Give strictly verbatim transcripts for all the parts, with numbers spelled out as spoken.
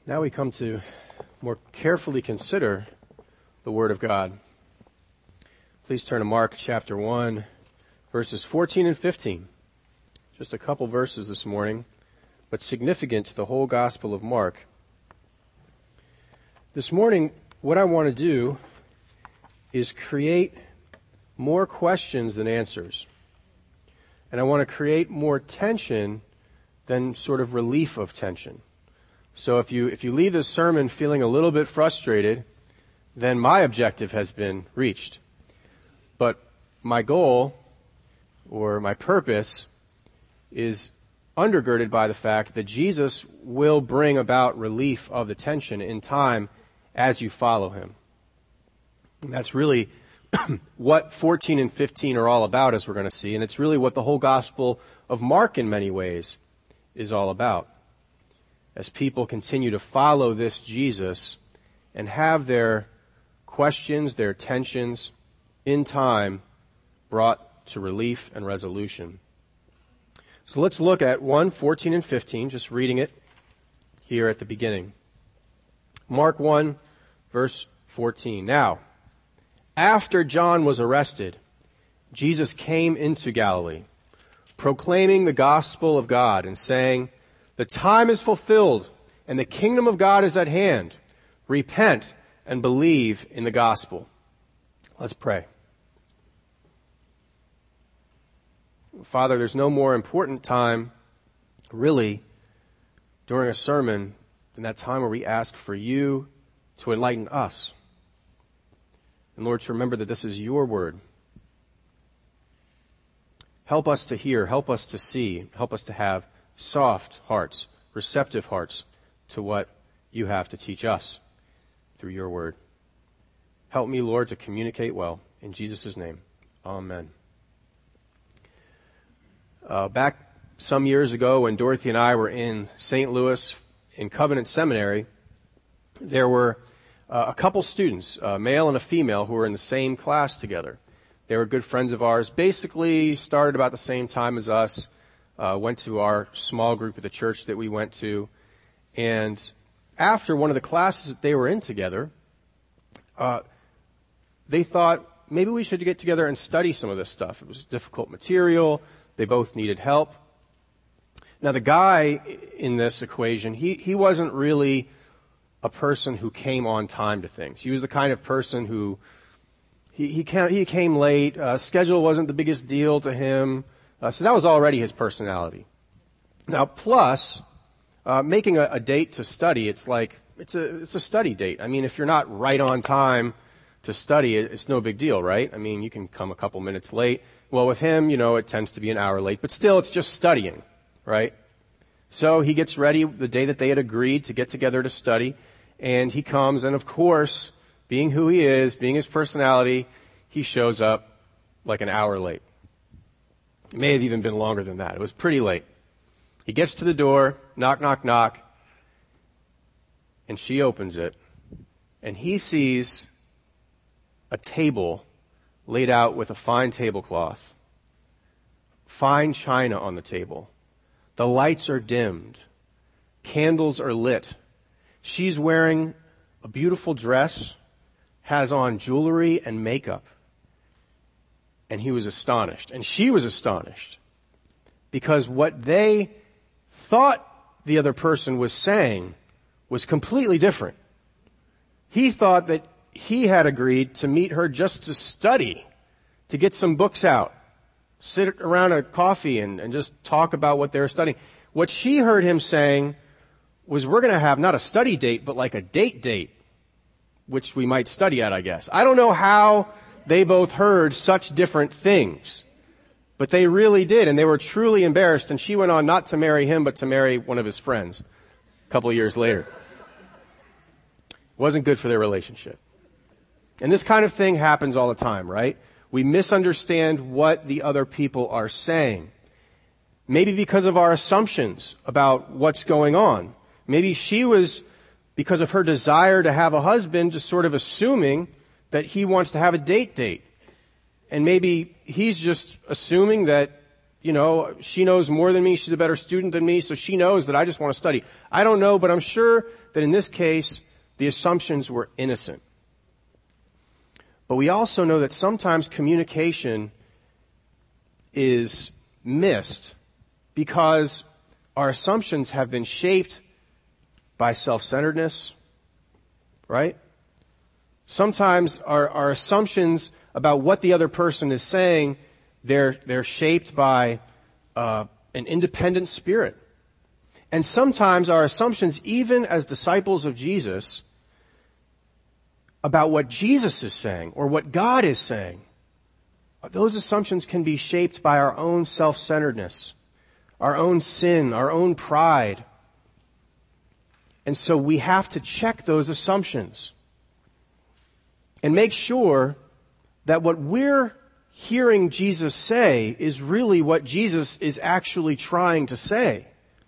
Now we come to more carefully consider the Word of God. Please turn to Mark chapter one, verses fourteen and fifteen. Just a couple verses this morning, but significant to the whole Gospel of Mark. This morning, what I want to do is create more questions than answers. And I want to create more tension than sort of relief of tension. So if you if you leave this sermon feeling a little bit frustrated, then my objective has been reached. But my goal or my purpose is undergirded by the fact that Jesus will bring about relief of the tension in time as you follow him. And that's really what fourteen and fifteen are all about, as we're going to see, and it's really what the whole Gospel of Mark in many ways is all about. As people continue to follow this Jesus and have their questions, their tensions, in time brought to relief and resolution. So let's look at one, fourteen and fifteen, just reading it here at the beginning. Mark one, verse fourteen. Now, after John was arrested, Jesus came into Galilee, proclaiming the gospel of God and saying, "The time is fulfilled and the kingdom of God is at hand. Repent and believe in the gospel." Let's pray. Father, there's no more important time, really, during a sermon than that time where we ask for you to enlighten us. And Lord, to remember that this is your word. Help us to hear, help us to see, help us to have soft hearts, receptive hearts to what you have to teach us through your word. Help me, Lord, to communicate well. In Jesus' name, amen. Uh, back some years ago when Dorothy and I were in Saint Louis in Covenant Seminary, there were uh, a couple students, a male and a female, who were in the same class together. They were good friends of ours, basically started about the same time as us, uh, went to our small group at the church that we went to, and after one of the classes that they were in together, uh, they thought maybe we should get together and study some of this stuff. It was difficult material. They both needed help. Now, the guy in this equation, he, he wasn't really a person who came on time to things. He was the kind of person who, he, he, came, he came late, uh, schedule wasn't the biggest deal to him, uh, so that was already his personality. Now, plus, uh, making a, a date to study, it's like, it's a, it's a study date. I mean, if you're not right on time to study, it, it's no big deal, right? I mean, you can come a couple minutes late. Well, with him, you know, it tends to be an hour late, but still, it's just studying, right? So he gets ready the day that they had agreed to get together to study, and he comes, and of course, being who he is, being his personality, he shows up like an hour late. It may have even been longer than that. It was pretty late. He gets to the door, knock, knock, knock, and she opens it, and he sees a table laid out with a fine tablecloth, fine china on the table. The lights are dimmed. Candles are lit. She's wearing a beautiful dress, has on jewelry and makeup. And he was astonished. And she was astonished. Because what they thought the other person was saying was completely different. He thought that he had agreed to meet her just to study, to get some books out, sit around a coffee and, and just talk about what they were studying. What she heard him saying was, we're going to have not a study date, but like a date date, which we might study at, I guess. I don't know how they both heard such different things, but they really did, and they were truly embarrassed, and she went on not to marry him, but to marry one of his friends a couple of years later. It wasn't good for their relationship. And this kind of thing happens all the time, right? We misunderstand what the other people are saying. Maybe because of our assumptions about what's going on. Maybe she was, because of her desire to have a husband, just sort of assuming that he wants to have a date date. And maybe he's just assuming that you know, she knows more than me, she's a better student than me, so she knows that I just want to study. I don't know, but I'm sure that in this case, the assumptions were innocent. But we also know that sometimes communication is missed because our assumptions have been shaped by self-centeredness, right? Sometimes our, our assumptions about what the other person is saying, they're, they're shaped by uh, an independent spirit. And sometimes our assumptions, even as disciples of Jesus, about what Jesus is saying or what God is saying, those assumptions can be shaped by our own self-centeredness, our own sin, our own pride. And so we have to check those assumptions and make sure that what we're hearing Jesus say is really what Jesus is actually trying to say.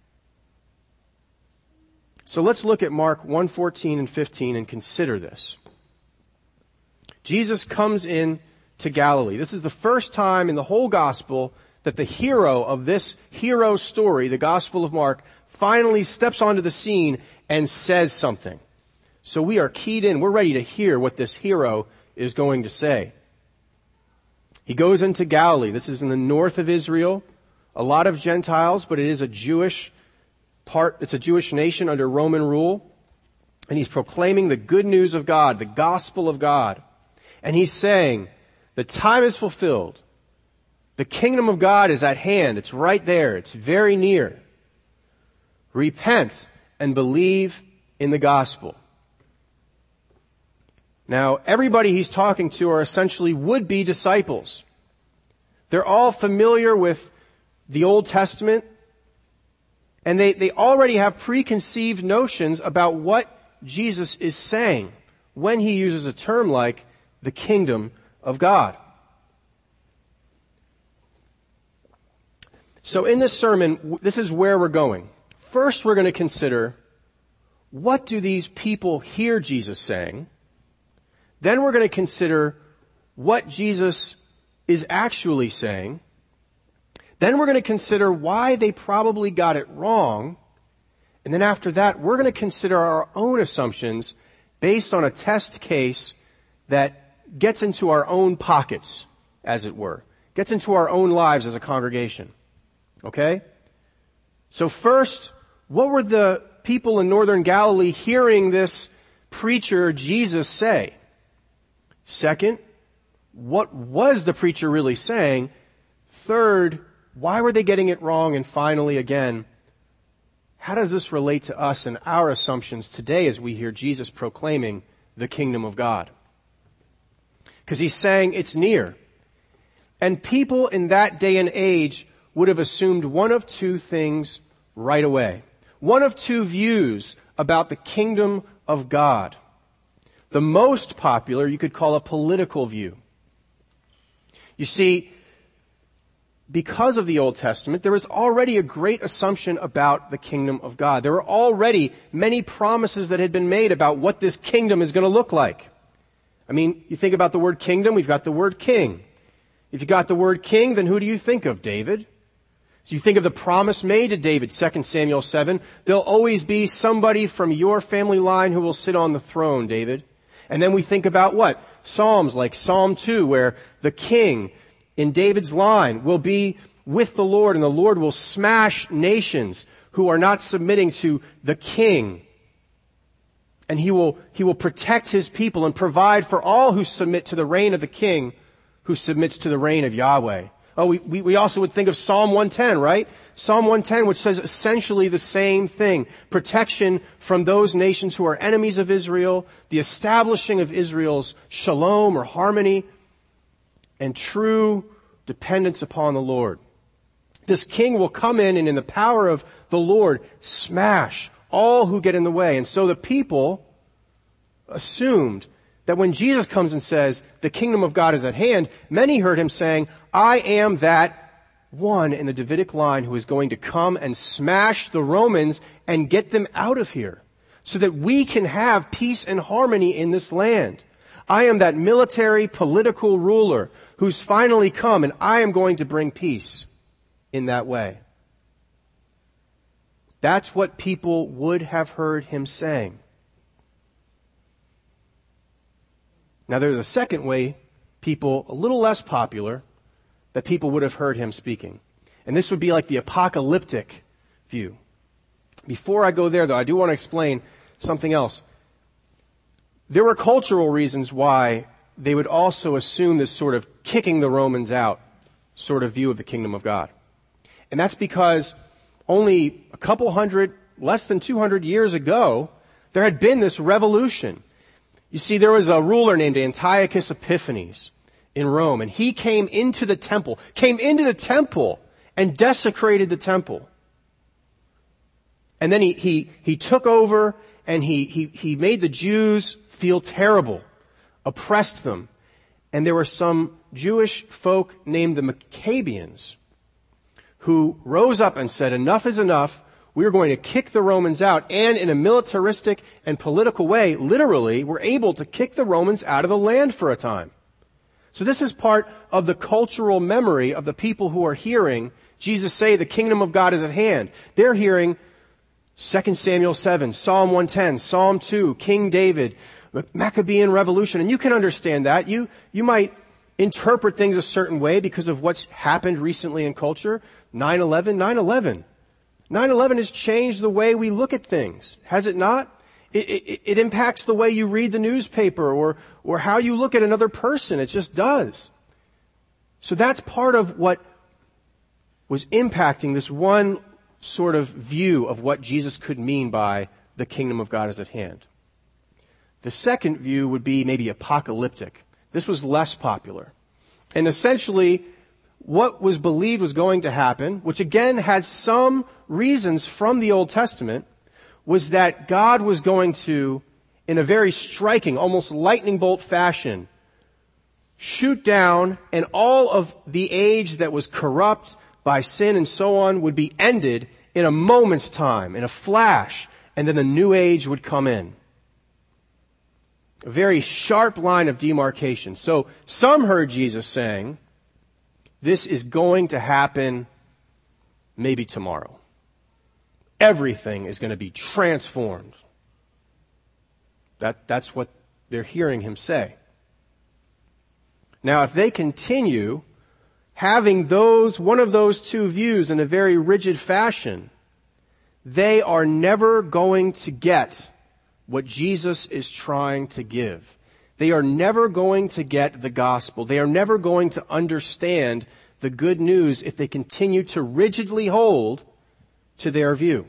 So let's look at Mark one fourteen and fifteen and consider this. Jesus comes in to Galilee. This is the first time in the whole gospel that the hero of this hero story, the Gospel of Mark, finally steps onto the scene and says something. So we are keyed in. We're ready to hear what this hero is going to say. He goes into Galilee. This is in the north of Israel. A lot of Gentiles, but it is a Jewish part. It's a Jewish nation under Roman rule. And he's proclaiming the good news of God, the gospel of God. And he's saying, the time is fulfilled. The kingdom of God is at hand. It's right there. It's very near. Repent and believe in the gospel. Now, everybody he's talking to are essentially would-be disciples. They're all familiar with the Old Testament, and they, they already have preconceived notions about what Jesus is saying when he uses a term like the kingdom of God. So in this sermon, this is where we're going. First, we're going to consider, what do these people hear Jesus saying? Then we're going to consider what Jesus is actually saying. Then we're going to consider why they probably got it wrong. And then after that, we're going to consider our own assumptions based on a test case that gets into our own pockets, as it were. Gets into our own lives as a congregation. Okay? So first, what were the people in northern Galilee hearing this preacher Jesus say? Second, what was the preacher really saying? Third, why were they getting it wrong? And finally, again, how does this relate to us and our assumptions today as we hear Jesus proclaiming the kingdom of God? Because he's saying it's near. And people in that day and age would have assumed one of two things right away. One of two views about the kingdom of God. The most popular you could call a political view. You see, because of the Old Testament, there was already a great assumption about the kingdom of God. There were already many promises that had been made about what this kingdom is going to look like. I mean, you think about the word kingdom, we've got the word king. If you got the word king, then who do you think of? David. So you think of the promise made to David, Second Samuel seven. There'll always be somebody from your family line who will sit on the throne, David. And then we think about what? Psalms like Psalm two, where the king in David's line will be with the Lord, and the Lord will smash nations who are not submitting to the king. And he will, he will protect his people and provide for all who submit to the reign of the king who submits to the reign of Yahweh. Oh, we, we, we also would think of Psalm one ten, right? Psalm one ten, which says essentially the same thing. Protection from those nations who are enemies of Israel, the establishing of Israel's shalom or harmony, and true dependence upon the Lord. This king will come in and in the power of the Lord smash all who get in the way. And so the people assumed that when Jesus comes and says, the kingdom of God is at hand, many heard him saying, I am that one in the Davidic line who is going to come and smash the Romans and get them out of here so that we can have peace and harmony in this land. I am that military, political ruler who's finally come, and I am going to bring peace. in that way. That's what people would have heard him saying. Now there's a second way, people a little less popular, that people would have heard him speaking. And this would be like the apocalyptic view. Before I go there, though, I do want to explain something else. There were cultural reasons why they would also assume this sort of kicking the Romans out sort of view of the kingdom of God. And that's because only a couple hundred, less than two hundred years ago, there had been this revolution. You see, there was a ruler named Antiochus Epiphanes in Rome, and he came into the temple, came into the temple and desecrated the temple. And then he, he, he took over and he, he, he made the Jews feel terrible, oppressed them. And there were some Jewish folk named the Maccabeans who rose up and said, enough is enough. We are going to kick the Romans out. And in a militaristic and political way, literally, we're able to kick the Romans out of the land for a time. So this is part of the cultural memory of the people who are hearing Jesus say the kingdom of God is at hand. They're hearing Second Samuel seven, Psalm one ten, Psalm two, King David, Maccabean revolution. And you can understand that. You, you might interpret things a certain way because of what's happened recently in culture. nine eleven, nine eleven. nine eleven has changed the way we look at things, has it not? It, it, it impacts the way you read the newspaper or, or how you look at another person. It just does. So that's part of what was impacting this one sort of view of what Jesus could mean by the kingdom of God is at hand. The second view would be maybe apocalyptic. This was less popular. And essentially, what was believed was going to happen, which again had some reasons from the Old Testament, was that God was going to, in a very striking, almost lightning bolt fashion, shoot down, and all of the age that was corrupt by sin and so on would be ended in a moment's time, in a flash, and then the new age would come in. A very sharp line of demarcation. So some heard Jesus saying, this is going to happen maybe tomorrow. Everything is going to be transformed. That, that's what they're hearing him say. Now, if they continue having those, one of those two views in a very rigid fashion, they are never going to get what Jesus is trying to give. They are never going to get the gospel. They are never going to understand the good news if they continue to rigidly hold to their view.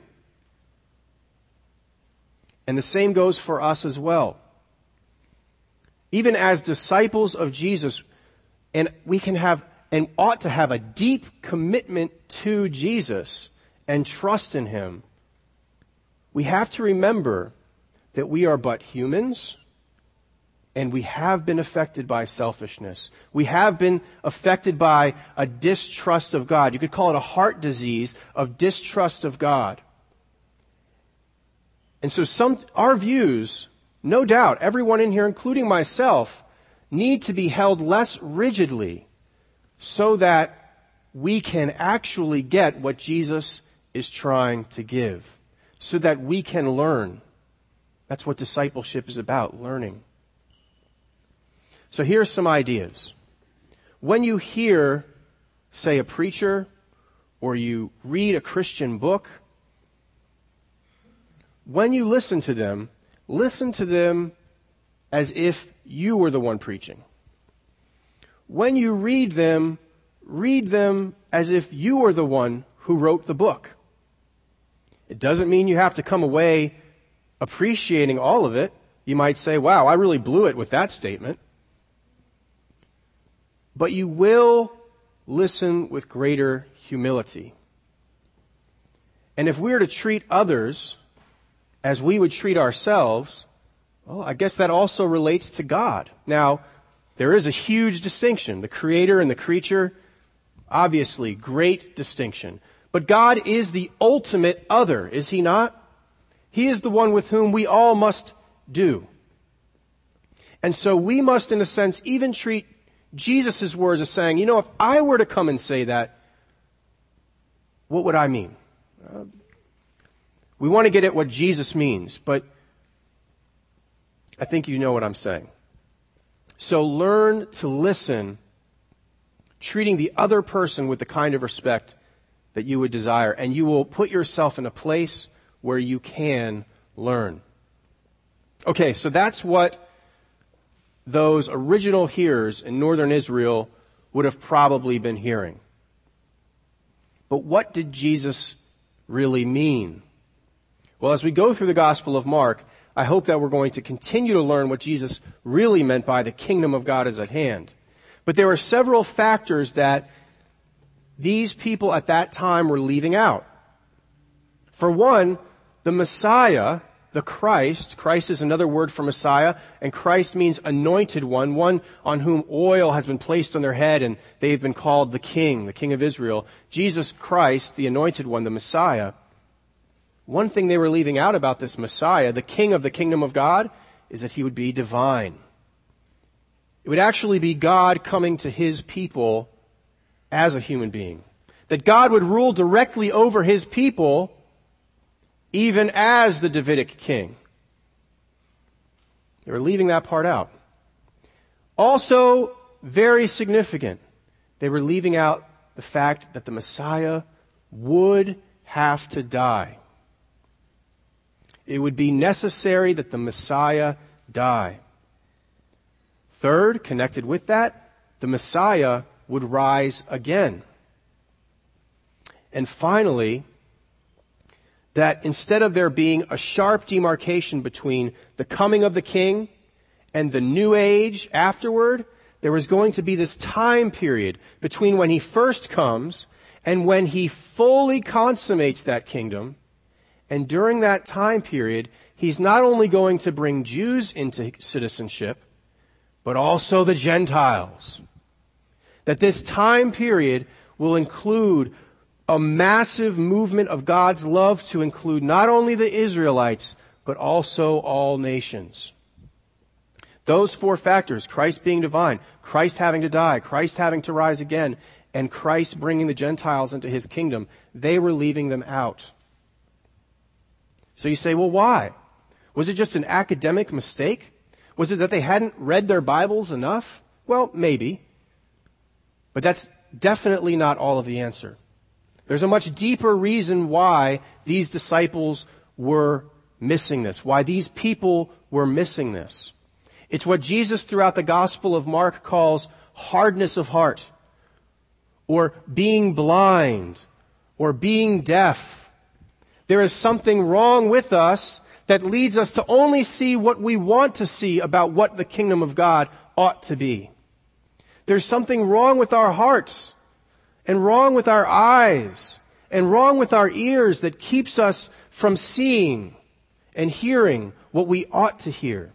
And the same goes for us as well. Even as disciples of Jesus, and we can have and ought to have a deep commitment to Jesus and trust in him, we have to remember that we are but humans, and we have been affected by selfishness. We have been affected by a distrust of God. You could call it a heart disease of distrust of God. And so some, our views, no doubt, everyone in here, including myself, need to be held less rigidly so that we can actually get what Jesus is trying to give, so that we can learn. That's what discipleship is about, learning. So here's some ideas. When you hear, say, a preacher, or you read a Christian book, when you listen to them, listen to them as if you were the one preaching. When you read them, read them as if you were the one who wrote the book. It doesn't mean you have to come away appreciating all of it. You might say, wow, I really blew it with that statement. But you will listen with greater humility. And if we are to treat others as we would treat ourselves, well, I guess that also relates to God. Now, there is a huge distinction. The creator and the creature, obviously, great distinction. But God is the ultimate other, is he not? He is the one with whom we all must do. And so we must, in a sense, even treat Jesus' words as saying, you know, if I were to come and say that, what would I mean? Uh, we want to get at what Jesus means, but I think you know what I'm saying. So learn to listen, treating the other person with the kind of respect that you would desire, and you will put yourself in a place where you can learn. Okay, so that's what those original hearers in northern Israel would have probably been hearing. But what did Jesus really mean? Well, as we go through the Gospel of Mark, I hope that we're going to continue to learn what Jesus really meant by the kingdom of God is at hand. But there are several factors that these people at that time were leaving out. For one, the Messiah, the Christ, Christ is another word for Messiah, and Christ means anointed one, one on whom oil has been placed on their head and they've been called the King, the King of Israel. Jesus Christ, the anointed one, the Messiah. One thing they were leaving out about this Messiah, the King of the kingdom of God, is that he would be divine. It would actually be God coming to his people as a human being. That God would rule directly over his people even as the Davidic king. They were leaving that part out. Also, very significant, they were leaving out the fact that the Messiah would have to die. It would be necessary that the Messiah die. Third, connected with that, the Messiah would rise again. And finally, that instead of there being a sharp demarcation between the coming of the King and the new age afterward, there was going to be this time period between when he first comes and when he fully consummates that kingdom. And during that time period, he's not only going to bring Jews into citizenship, but also the Gentiles. That this time period will include a massive movement of God's love to include not only the Israelites, but also all nations. Those four factors, Christ being divine, Christ having to die, Christ having to rise again, and Christ bringing the Gentiles into his kingdom, they were leaving them out. So you say, well, why? Was it just an academic mistake? Was it that they hadn't read their Bibles enough? Well, maybe. But that's definitely not all of the answer. There's a much deeper reason why these disciples were missing this, why these people were missing this. It's what Jesus throughout the Gospel of Mark calls hardness of heart, or being blind, or being deaf. There is something wrong with us that leads us to only see what we want to see about what the kingdom of God ought to be. There's something wrong with our hearts, and wrong with our eyes, and wrong with our ears that keeps us from seeing and hearing what we ought to hear.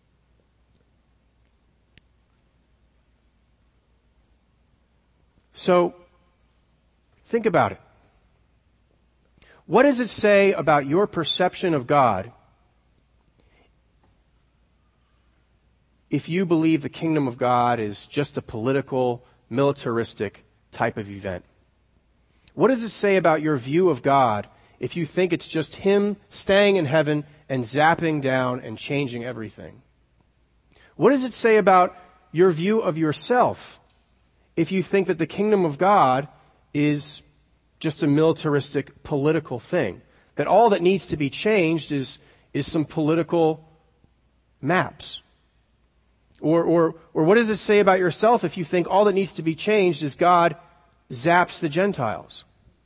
So, think about it. What does it say about your perception of God if you believe the kingdom of God is just a political, militaristic type of event? What does it say about your view of God if you think it's just him staying in heaven and zapping down and changing everything? What does it say about your view of yourself if you think that the kingdom of God is just a militaristic political thing? That all that needs to be changed is, is some political maps? Or, or, or what does it say about yourself if you think all that needs to be changed is God zaps the Gentiles?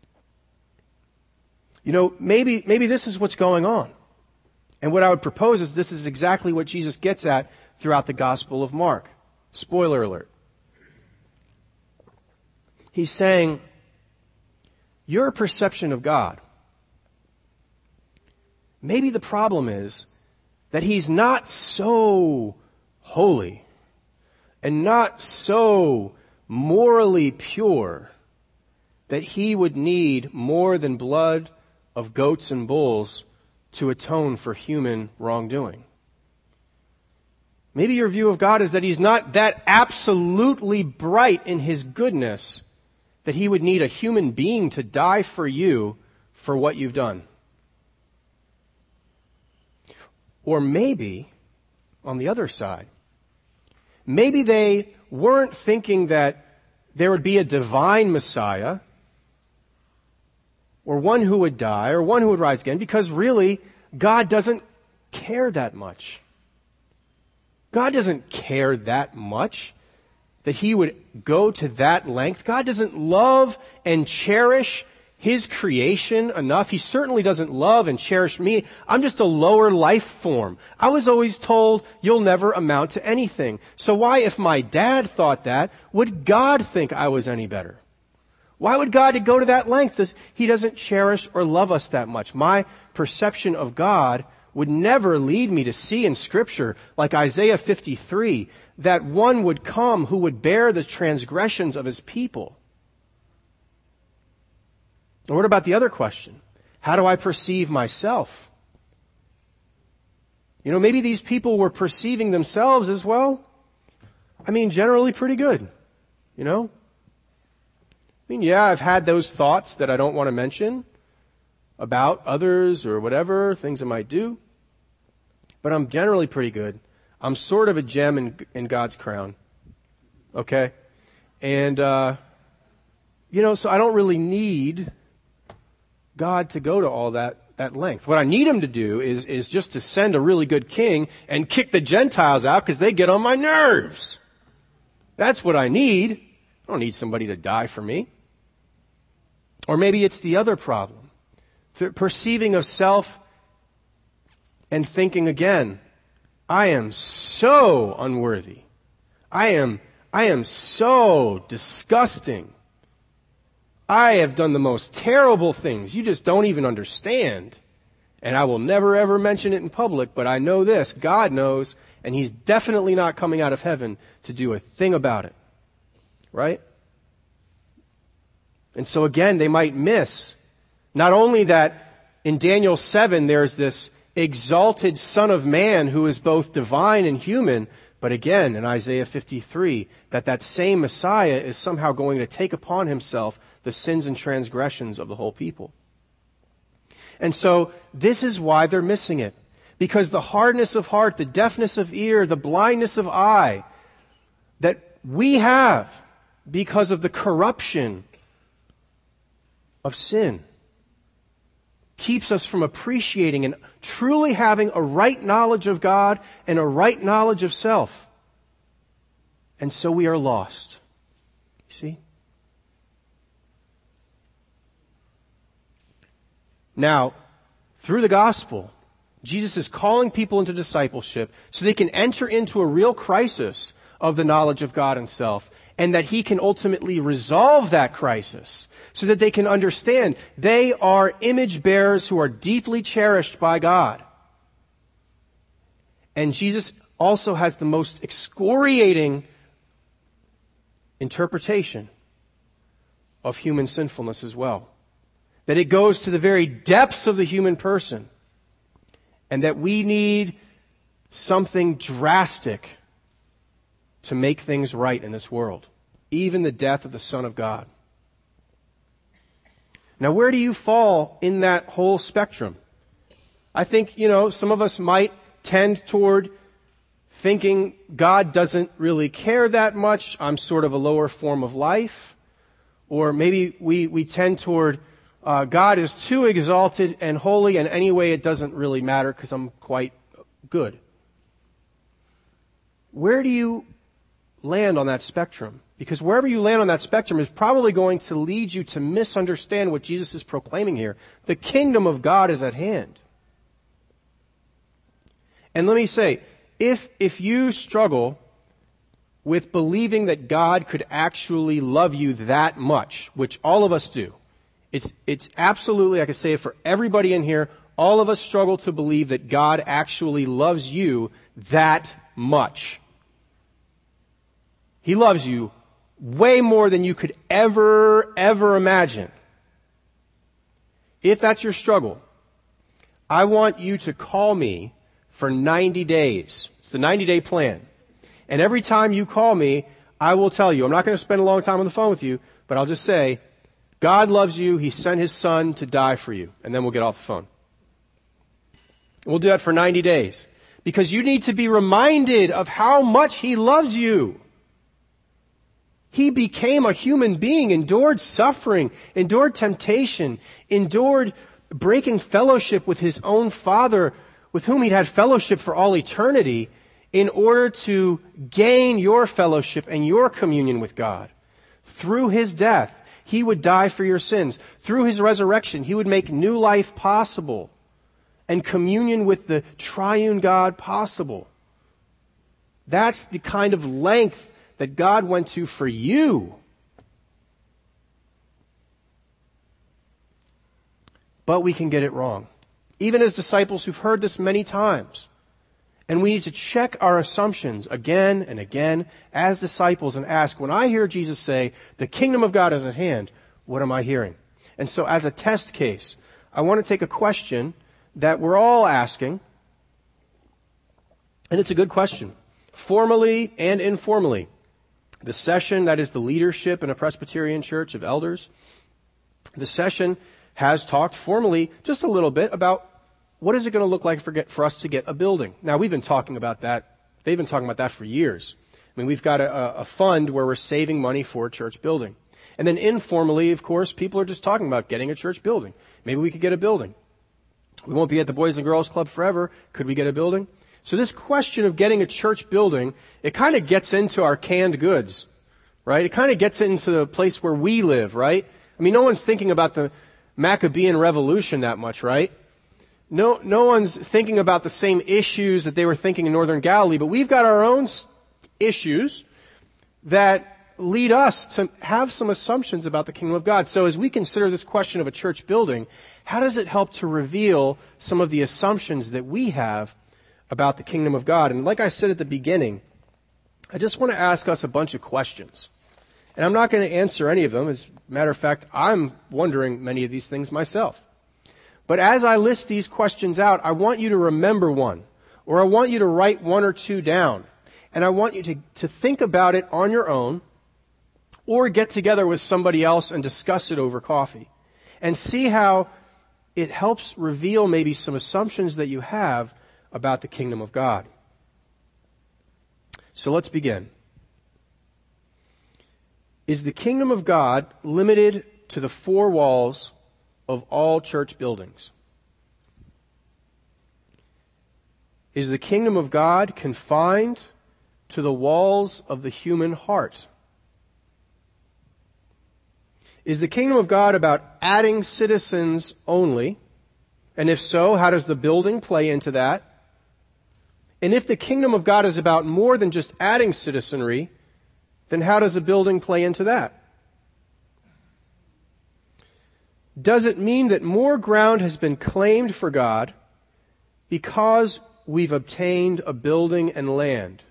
You know, maybe, maybe this is what's going on. And what I would propose is this is exactly what Jesus gets at throughout the Gospel of Mark. Spoiler alert. He's saying, your perception of God, maybe the problem is that he's not so holy and not so morally pure that he would need more than blood of goats and bulls to atone for human wrongdoing. Maybe your view of God is that he's not that absolutely bright in his goodness that he would need a human being to die for you for what you've done. Or maybe, on the other side, maybe they weren't thinking that there would be a divine Messiah or one who would die or one who would rise again, because really, God doesn't care that much. God doesn't care that much that he would go to that length. God doesn't love and cherish his creation enough. He certainly doesn't love and cherish me. I'm just a lower life form. I was always told you'll never amount to anything. So why, if my dad thought that, would God think I was any better? Why would God go to that length? He doesn't cherish or love us that much. My perception of God would never lead me to see in Scripture, like Isaiah fifty-three, that one would come who would bear the transgressions of his people. Or what about the other question? How do I perceive myself? You know, maybe these people were perceiving themselves as well. I mean, generally pretty good. You know? I mean, yeah, I've had those thoughts that I don't want to mention about others or whatever, things I might do. But I'm generally pretty good. I'm sort of a gem in, in God's crown. Okay? And, uh, you know, so I don't really need God to go to all that, that length. What I need him to do is, is just to send a really good king and kick the Gentiles out because they get on my nerves. That's what I need. I don't need somebody to die for me. Or maybe it's the other problem. Perceiving of self and thinking again, I am so unworthy. I am, I am so disgusting. I have done the most terrible things. You just don't even understand. And I will never ever mention it in public, but I know this. God knows, and he's definitely not coming out of heaven to do a thing about it. Right? And so again, they might miss not only that in Daniel seven there's this exalted Son of Man who is both divine and human, but again in Isaiah fifty-three, that that same Messiah is somehow going to take upon himself the sins and transgressions of the whole people. And so this is why they're missing it. Because the hardness of heart, the deafness of ear, the blindness of eye that we have because of the corruption of sin keeps us from appreciating and truly having a right knowledge of God and a right knowledge of self. And so we are lost. You see? Now, through the gospel, Jesus is calling people into discipleship so they can enter into a real crisis of the knowledge of God and self, and that he can ultimately resolve that crisis so that they can understand they are image bearers who are deeply cherished by God. And Jesus also has the most excoriating interpretation of human sinfulness as well. That it goes to the very depths of the human person, and that we need something drastic to make things right in this world, even the death of the Son of God. Now, where do you fall in that whole spectrum? I think, you know, some of us might tend toward thinking God doesn't really care that much. I'm sort of a lower form of life. Or maybe we, we tend toward Uh, God is too exalted and holy, and anyway, it doesn't really matter because I'm quite good. Where do you land on that spectrum? Because wherever you land on that spectrum is probably going to lead you to misunderstand what Jesus is proclaiming here. The kingdom of God is at hand. And let me say, if, if you struggle with believing that God could actually love you that much, which all of us do, It's, it's absolutely, I can say it for everybody in here, all of us struggle to believe that God actually loves you that much. He loves you way more than you could ever, ever imagine. If that's your struggle, I want you to call me for ninety days. It's the ninety-day plan. And every time you call me, I will tell you, I'm not going to spend a long time on the phone with you, but I'll just say, God loves you. He sent His Son to die for you. And then we'll get off the phone. We'll do that for ninety days. Because you need to be reminded of how much He loves you. He became a human being, endured suffering, endured temptation, endured breaking fellowship with His own Father, with whom He'd had fellowship for all eternity, in order to gain your fellowship and your communion with God. Through His death, He would die for your sins. Through His resurrection, He would make new life possible and communion with the triune God possible. That's the kind of length that God went to for you. But we can get it wrong. Even as disciples who've heard this many times. And we need to check our assumptions again and again as disciples and ask, when I hear Jesus say, the kingdom of God is at hand, what am I hearing? And so as a test case, I want to take a question that we're all asking, and it's a good question, formally and informally. The session, that is the leadership in a Presbyterian church of elders, the session has talked formally just a little bit about what is it going to look like for, get, for us to get a building. Now, we've been talking about that. They've been talking about that for years. I mean, we've got a, a fund where we're saving money for a church building. And then informally, of course, people are just talking about getting a church building. Maybe we could get a building. We won't be at the Boys and Girls Club forever. Could we get a building? So this question of getting a church building, it kind of gets into our canned goods, right? It kind of gets into the place where we live, right? I mean, no one's thinking about the Maccabean Revolution that much, right? No, no one's thinking about the same issues that they were thinking in Northern Galilee, but we've got our own issues that lead us to have some assumptions about the kingdom of God. So as we consider this question of a church building, how does it help to reveal some of the assumptions that we have about the kingdom of God? And like I said at the beginning, I just want to ask us a bunch of questions. And I'm not going to answer any of them. As a matter of fact, I'm wondering many of these things myself. But as I list these questions out, I want you to remember one, or I want you to write one or two down. And I want you to, to think about it on your own, or get together with somebody else and discuss it over coffee. And see how it helps reveal maybe some assumptions that you have about the kingdom of God. So let's begin. Is the kingdom of God limited to the four walls of all church buildings? Is the kingdom of God confined to the walls of the human heart? Is the kingdom of God about adding citizens only? And if so, how does the building play into that? And if the kingdom of God is about more than just adding citizenry, then how does the building play into that? Does it mean that more ground has been claimed for God because we've obtained a building and land?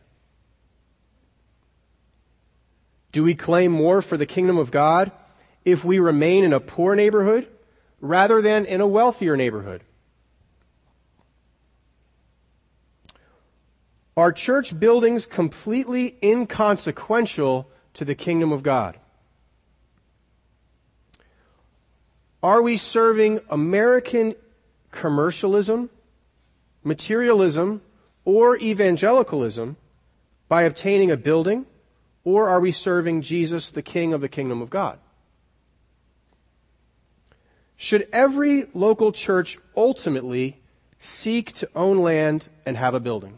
Do we claim more for the kingdom of God if we remain in a poor neighborhood rather than in a wealthier neighborhood? Are church buildings completely inconsequential to the kingdom of God? Are we serving American commercialism, materialism, or evangelicalism by obtaining a building, or are we serving Jesus, the King of the kingdom of God? Should every local church ultimately seek to own land and have a building?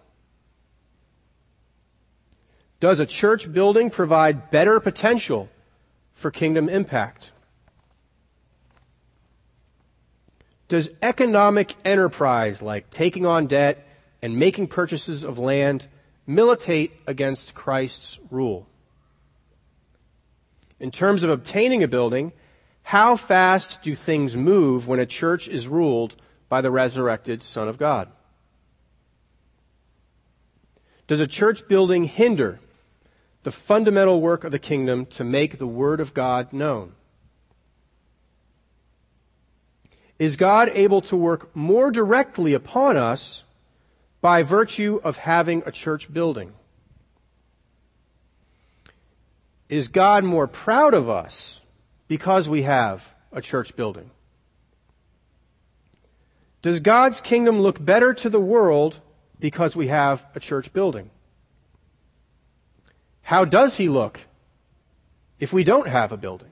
Does a church building provide better potential for kingdom impact? Does economic enterprise like taking on debt and making purchases of land militate against Christ's rule? In terms of obtaining a building, how fast do things move when a church is ruled by the resurrected Son of God? Does a church building hinder the fundamental work of the kingdom to make the Word of God known? Is God able to work more directly upon us by virtue of having a church building? Is God more proud of us because we have a church building? Does God's kingdom look better to the world because we have a church building? How does he look if we don't have a building?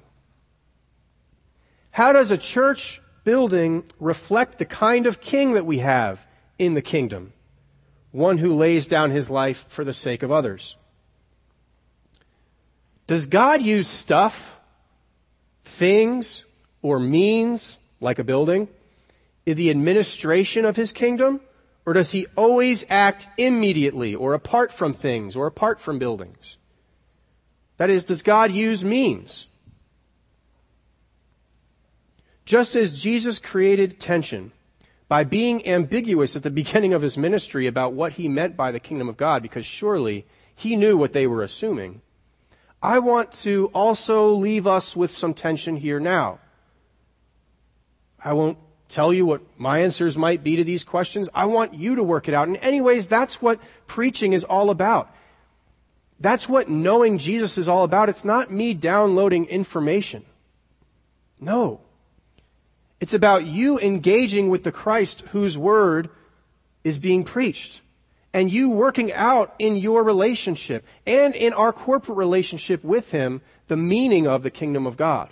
How does a church building reflect the kind of king that we have in the kingdom? One who lays down his life for the sake of others. Does God use stuff, things, or means, like a building, in the administration of his kingdom? Or does he always act immediately or apart from things or apart from buildings? That is, does God use means? Just as Jesus created tension by being ambiguous at the beginning of his ministry about what he meant by the kingdom of God, because surely he knew what they were assuming, I want to also leave us with some tension here now. I won't tell you what my answers might be to these questions. I want you to work it out. And anyways, that's what preaching is all about. That's what knowing Jesus is all about. It's not me downloading information. No. It's about you engaging with the Christ whose word is being preached. And you working out in your relationship and in our corporate relationship with him the meaning of the kingdom of God.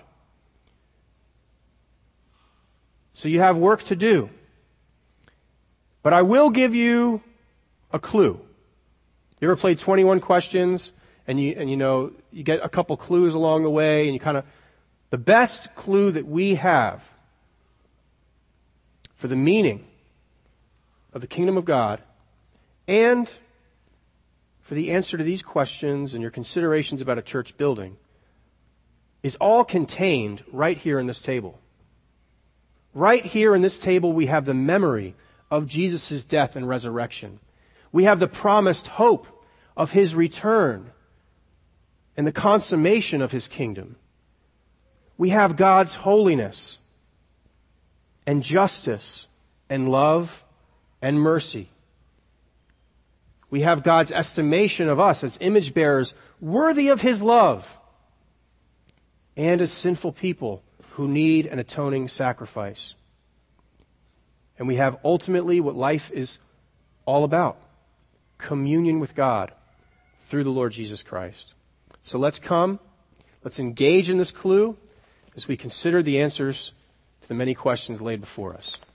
So you have work to do. But I will give you a clue. You ever played twenty-one questions and you, and you know, you get a couple clues along the way and you kind of, the best clue that we have for the meaning of the kingdom of God and for the answer to these questions and your considerations about a church building is all contained right here in this table. Right here in this table we have the memory of Jesus' death and resurrection. We have the promised hope of his return and the consummation of his kingdom. We have God's holiness and justice and love and mercy. We have God's estimation of us as image bearers worthy of his love and as sinful people who need an atoning sacrifice. And we have ultimately what life is all about. Communion with God through the Lord Jesus Christ. So let's come, let's engage in this clue as we consider the answers to the many questions laid before us.